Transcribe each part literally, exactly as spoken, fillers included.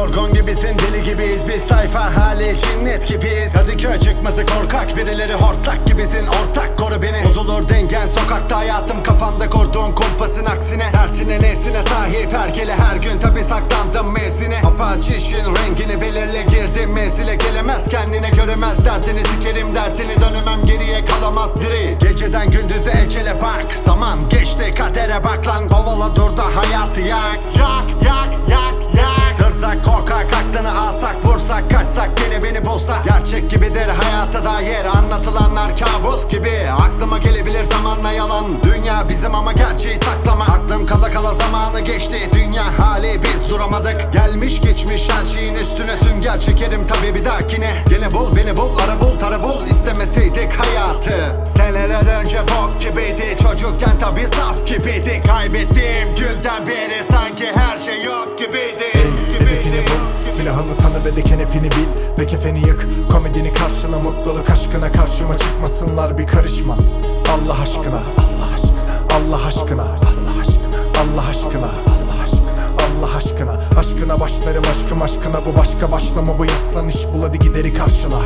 Yorgun gibisin, deli gibiyiz biz, sayfa hali cinnet gibiyiz. Kadıköy çıkması korkak, birileri hortlak gibisin, ortak koru beni. Bozulur dengen sokakta hayatım, kafanda kurduğun kumpasın aksine. Tersine nefsine sahip herkele her gün, tabi saklandım mevzine. Apaç işin rengini belirle, girdim mevzile, gelemez kendine göremez. Derdini sikerim, derdini dönemem, geriye kalamaz diri. Geceden gündüze ecele bak, zaman geçti kadere bak lan. Kovala dur da hayatı yak, yak yak yak yak. Tırsak korkak, aklını alsak, vursak kaçsak, gene beni bulsak. Gerçek gibidir hayata dair anlatılanlar, kabus gibi. Aklıma gelebilir zamanla yalan, dünya bizim ama gerçeği saklama. Aklım kala kala zamanı geçti, dünya hali biz duramadık. Gelmiş geçmiş her şeyin üstüne sünger çekerim tabi bir dahakine. Gene bul beni bul, ara bul tara bul, istemeseydik hayatı. Seneler önce bok gibiydi, çocukken tabi saf gibiydi. Kaybettiğim günden beri sanki her şey yok gibiydi. Hedefini bul, silahını tanı ve de kenefini bil ve kefeni yık. Komedini karşıla, mutluluk aşkına, karşıma çıkmasınlar bir karışma. Allah aşkına, Allah aşkına, Allah aşkına, Allah aşkına, Allah aşkına, Allah aşkına, Allah aşkına. Aşkına başlarım, aşkım aşkına, bu başka başlama, bu yaslan iş bul, hadi gideri karşıla.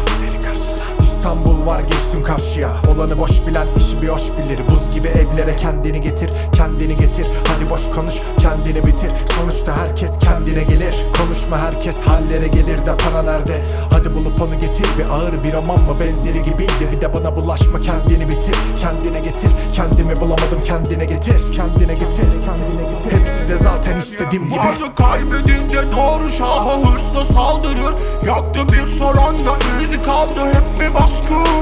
İstanbul var, geçtim karşıya. Olanı boş bilen işi bir hoş bilir. Buz gibi evlere kendini getir, kendini getir. Hadi boş konuş, kendini bitir. Sonuçta herkes kendine gelir. Konuşma, herkes hallere gelir de para nerede? Hadi bulup onu getir. Bir ağır bir roman mı benzeri gibiydi. Bir de bana bulaşma, kendini bitir. Kendine getir, kendimi bulamadım, kendine getir. Kendine getir, hepsi de zaten istediğim gibi. Bazı kaybedince doğru şaha hırsla saldırır. Yaktı bir soranda izi kaldı hep mi baskı?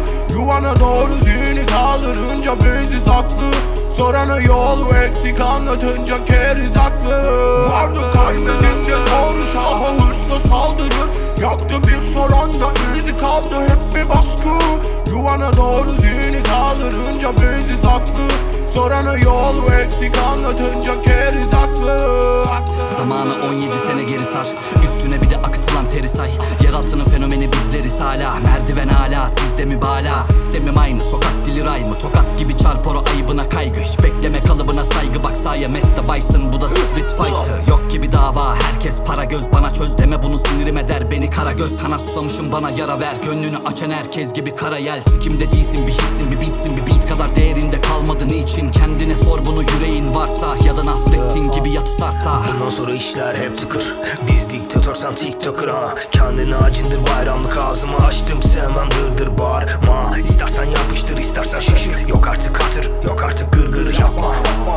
Yuvana doğru zihni kaldırınca biziz haklı. Sorana yol eksik, anlatınca keriz haklı. Vardı kaybedince doğru şaha hırsla saldırır. Yaktı bir soranda izi kaldı hep mi baskı? Yuvana doğru zihni kaldırınca biziz haklı. Sorana yol eksik, anlatınca keriz haklı. Zamanı on yedi sene geri sar, üstüne bir de akıtılan teri say. Yeraltının fenomeni bizleriz hala, merdiven hala sizde mübalağa. Sistemim aynı, sokak dili ray mı? Tokat gibi çarporo ayıbına kaygı. Hiç bekleme kalıbına saygı, bak sahaya Mesta Bison, bu da street fighter. Yok gibi dava, herkes para göz, bana çöz deme bunu, sinirim eder beni kara göz. Kana susamışım, bana yara ver, gönlünü açan herkes gibi kara yel. Sikimde değilsin, bir hitsin bir beatsin, bir beat kadar değerinde kalmadı niçin? Kendine sor bunu, yüreğin varsa ya da Nasrettin gibi ya tutarsa. Bundan sonra işler hep tıkır. Biz diktatör, sen tiktoker ha. Kendine acındır, bayramlık ağzımı açtım, sevmem dırdır bağırma. İstersen yapıştır, istersen şaşır. Yok artık hatır, yok artık gırgır yapma.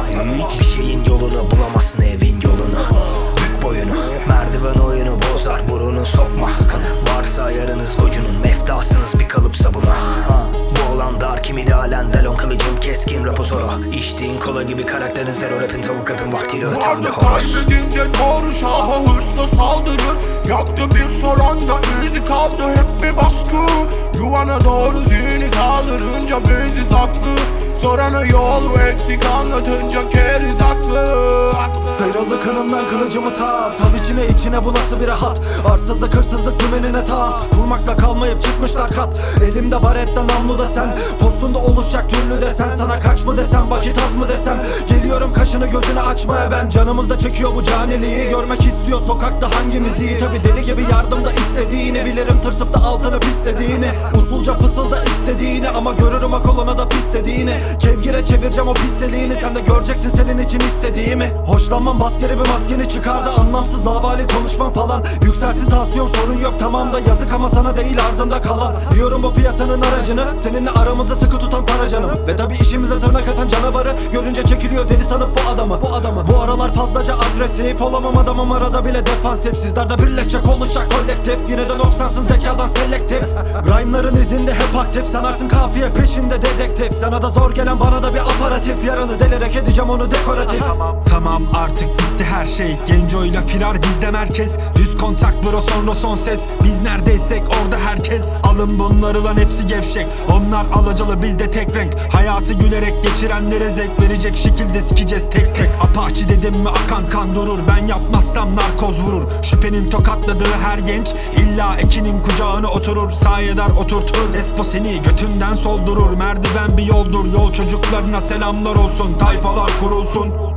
Bir şeyin yolunu bulamazsın, evin yolunu. Bük boyunu, merdiven oyunu bozar, burunu sokma sakın. Varsa yarınız gocunun, meftasınız bir kalıp sabuna ha. Bu olan dar, kimi de halen delon, kılıcım keskin, rapo zoro. İçtiğin kola gibi karakterin zero, rapin tavuk rapin vaktiyle öten bir horoz. Kaybedince doğru şaha hırsla saldırır. Yaktı bir soranda izi kaldı hep mi baskı? Yuvana doğru zihni kaldırınca biziz haklı. Sorana yol eksik, anlatınca keriz haklı. Sıyrıldı kanımdan kılıcımı tat. Al içine içine, bu nasıl bir rahat? Arsızlık hırsızlık dümenine taht. Kurmakla kalmayıp çıkmışlar kat. Elimde baretten namlu da sen. Postunda oluşacak türlü desen. Sana kaç mı desem, vakit az mı desem. Geliyorum kaşını gözünü açmaya ben. Canımızda çekiyor bu caniliği. Görmek istiyor sokakta hangimizi. Tabi deli gibi yardımda istediğini. Bilirim tırsıp da altını pislediğini. Usulca fısılda istediğini. Ama görürüm akolona da pis dediğini. Kevgire çevireceğim o pis deliğini. Sen de göreceksin senin için istediğimi. Hoşlanmam, baskeri bir maskeni çıkardı. Anlamsız lavali konuşmam falan. Yükselsin tansiyon, sorun yok tamam da. Yazık ama sana değil ardında kalan. Diyorum bu piyasanın aracını, seninle aramızda sıkı tutan para canım. Ve tabi işimize tırnak atan canavarı. Görünce çekiliyor deli sanıp bu adamı, bu adamı. Bu aralar fazlaca agresif, olamam adamım arada bile defansif. Sizlerde birleşecek oluşacak kolektif. Yine de noksansın zekadan selektif. Rhyme'ların izinde hep aktif. Sanarsın kafiye peşinde dedektif. Sana da zor gelen, bana da bir aparatif. Yarını delerek edeceğim onu dekoratif. Tamam artık bitti her şey. Gencoyla firar bizde merkez. Düz kontak bro, sonra son ses. Biz neredeysek orada herkes. Alın bunları lan, hepsi gevşek. Onlar alacalı, bizde tek renk. Hayatı gülerek geçirenlere zevk verecek şekilde sikeceğiz tek tek. Apache dedim mi akan kan durur. Ben yapmazsam narkoz vurur. Şüphenin tokatladığı her genç illa ekinin kucağına oturur. Sayedar oturtur, Espo seni götünden soldurur. Merdiven bir yoldur, yol çocuklarına selamlar olsun. Tayfalar kurulsun.